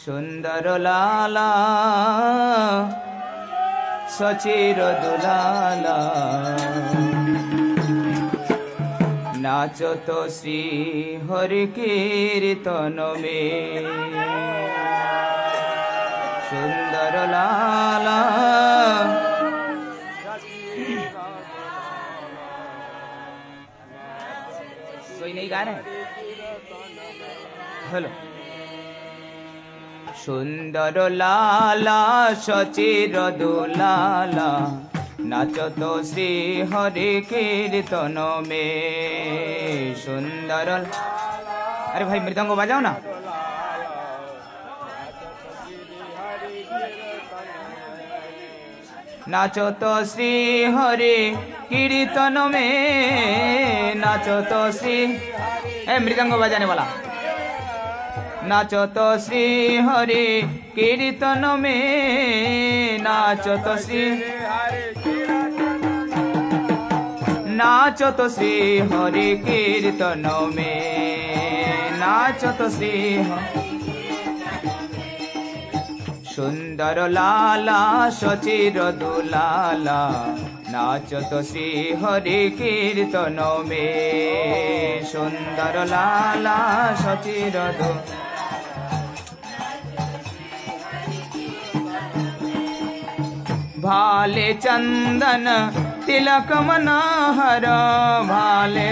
सुंदर लाला सचिर दुलाला नाचो तो श्री हरि कीर्तन में सुंदर लाला कोई नहीं गा रहे हेलो सुंदर लाला सचिर दुलाला नाचो तो श्री हरि कीर्तन में सुंदर अरे भाई मृदंग बजाओ ना नाचो तो श्री हरि कीर्तन में नाचो तो श्री मृदंग बजाने वाला नाचो तो श्री हरि कीर्तन में नाचो तो श्री नाचो तो श्री हरि कीर्तन में नाचो तो श्री सुंदर लाला सचिर दुलाला नाचो तो श्री हरि कीर्तन में सुंदर लाला सचिर दुलाला भाले चंदन तिलक मनोहर भाले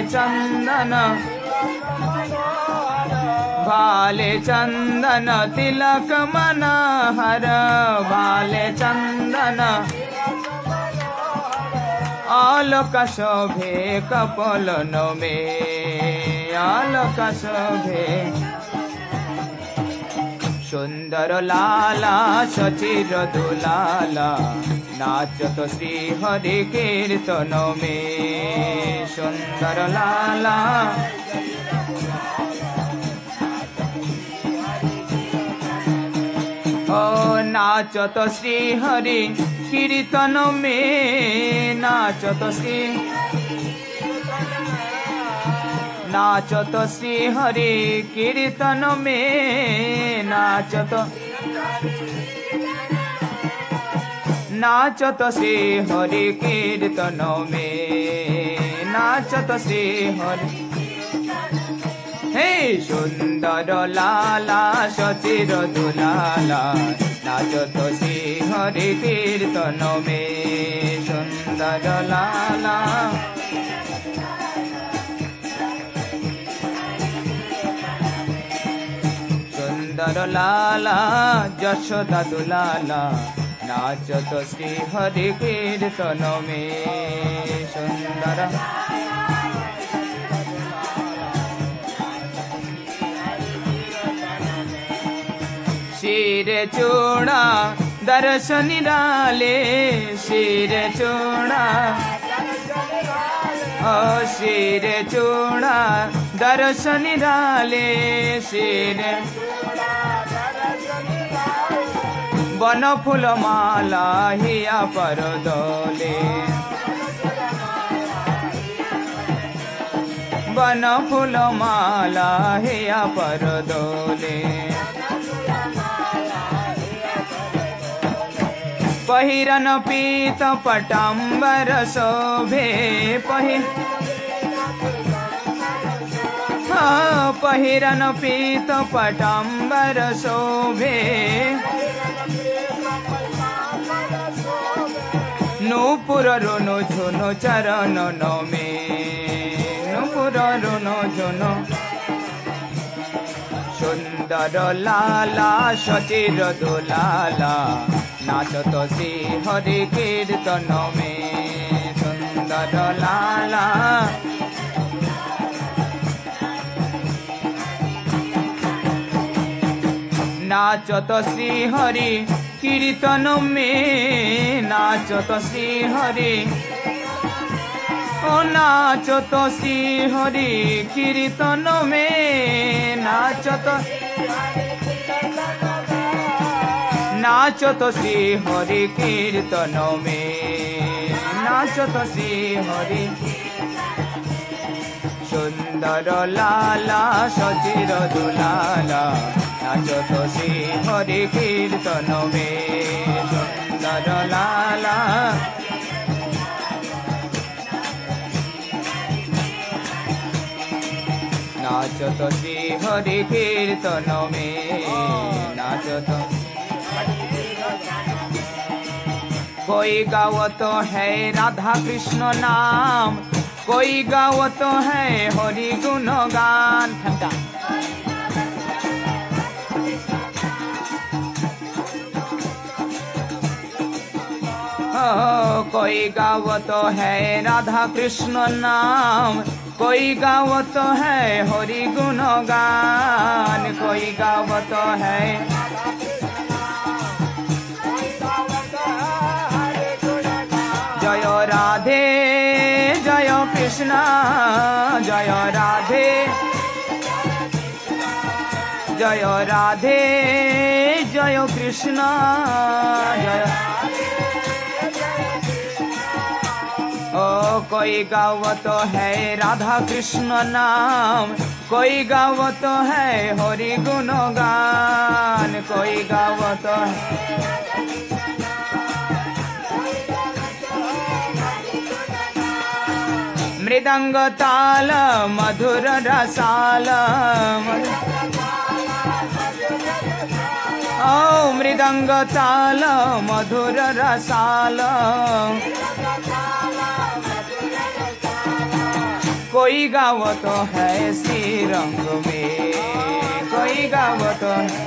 चंदन तिलक मनोहर भाले चंदन आलोक शोभे कपलन में आलोक शोभे सुंदर लाला सचिर दुलाला नाचो तो श्री हरि कीर्तन में सुंदर लाला ओ नाचो तो श्री हरि कीर्तन में नाचो तो श्री हरि कीर्तन में नाचो तो श्री हरि कीर्तन में नाचो तो श्री हरि हे सुंदर लाला सचिर दुलाला नाचो तो श्री हरि कीर्तन में सुंदर लाला सुंदर लाला यशोदा दुलाला नाचो तो श्री हरि कीर्तन में सुंदर सिर चूड़ा दर्शन निराले सिर चूड़ा ओ सिर चूड़ा दर्शन निराले सिर वन फूल माला हिया पर दोले वन फूल माला हिया पर दोले पहिरन पीत पटांबर शोभे पहिरन पीत पटांबर शोभे नूपुर रुनु झुनु चरण नमे नूपुर रुनु झुनु सुंदर लाला सचिर दुलाला नाचो तो श्री हरि कीर्तन में सुंदर लाला नाचो तो श्री हरि कीर्तन में नाचो तो श्री हरि ओ नाचो तो श्री हरि कीर्तन में नाचो तो श्री हरि कीर्तन में नाचो तो श्री हरि सुंदर लाला सचिर दुलाला नाचो तो श्री हरि कीर्तन में सुंदर लाला। नाचो तो श्री हरि कीर्तन में नाचो तो। कोई गावत है राधा कृष्ण नाम, कोई गावत है हरि गुण गान। कोई गावत है राधा कृष्ण नाम, कोई गावत है हरि गुण गान। कोई गावत है जय राधे जय कृष्ण, जय राधे जय राधे जय कृष्ण जय। ओ कोई गावत है राधा कृष्ण नाम, कोई गावत है हरि गुण गान। कोई गावत है मृदंग ताल मधुर रसाल। ओ मृदंग ताल मधुर रसाल। कोई गावत है श्री रंग में, कोई गावत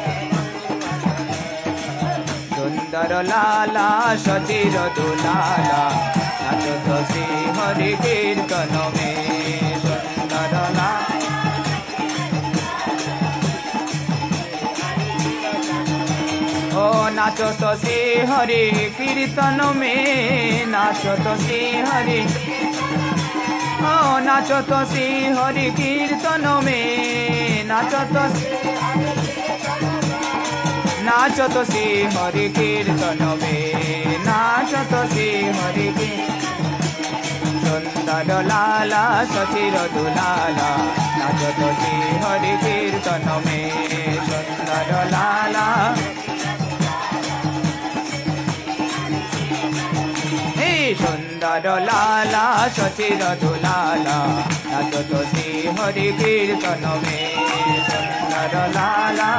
सुंदर लाला सचिर दुलाला। नाचो तो श्री हरि कीर्तन में सुंदर लाला। ओ नाचो तो श्री हरि कीर्तन में, नाचो तो श्री हरि। ओ नाचो तो श्री हरि कीर्तन में, नाचो तो नाचो तो श्री हरि कीर्तन में, नाचो तो श्री हरि कीर्तन। सुंदर लाला सचिर दुलाला। नाचो तो श्री हरि कीर्तन में सुंदर लाला। सुंदर लाला सचिर दुलाला। नाचो तो श्री हरि कीर्तन में सुंदर लाला।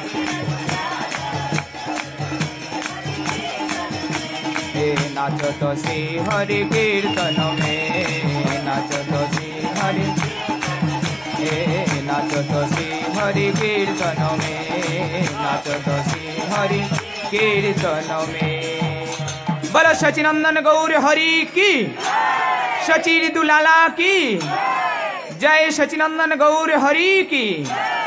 नाचो तो श्री हरि कीर्तन में, नाचो तो श्री हरि। नाचो तो श्री हरि कीर्तन में, नाचो तो श्री हरि कीर्तन में। बोलो सचिनंदन गौर हरि की, सचिर दुलाला की जय। सचिनंदन गौर हरि की।